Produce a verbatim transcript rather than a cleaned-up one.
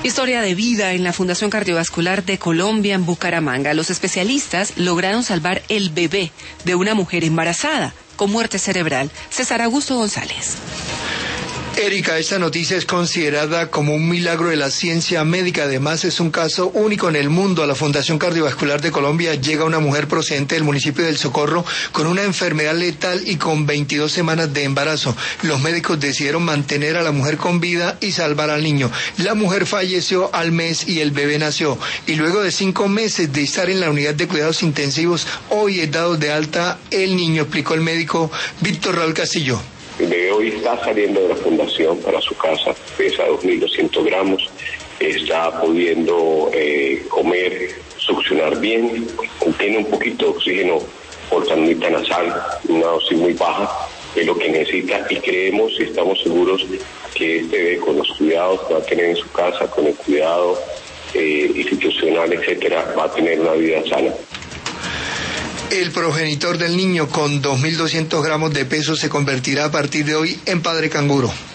Historia de vida en la Fundación Cardiovascular de Colombia en Bucaramanga. Los especialistas lograron salvar el bebé de una mujer embarazada con muerte cerebral. César Augusto González. Erika, esta noticia es considerada como un milagro de la ciencia médica. Además, es un caso único en el mundo. A la Fundación Cardiovascular de Colombia llega una mujer procedente del municipio del Socorro con una enfermedad letal y con veintidós semanas de embarazo. Los médicos decidieron mantener a la mujer con vida y salvar al niño. La mujer falleció al mes y el bebé nació. Y luego de cinco meses de estar en la unidad de cuidados intensivos, hoy es dado de alta el niño, explicó el médico Víctor Raúl Castillo. El bebé hoy está saliendo de la fundación para su casa, pesa dos mil doscientos gramos, está pudiendo eh, comer, succionar bien, tiene un poquito de oxígeno por sanita nasal, una dosis muy baja, es lo que necesita, y creemos y estamos seguros que este bebé, con los cuidados que va a tener en su casa, con el cuidado eh, institucional, etcétera, va a tener una vida sana. El progenitor del niño con dos mil doscientos gramos de peso se convertirá a partir de hoy en padre canguro.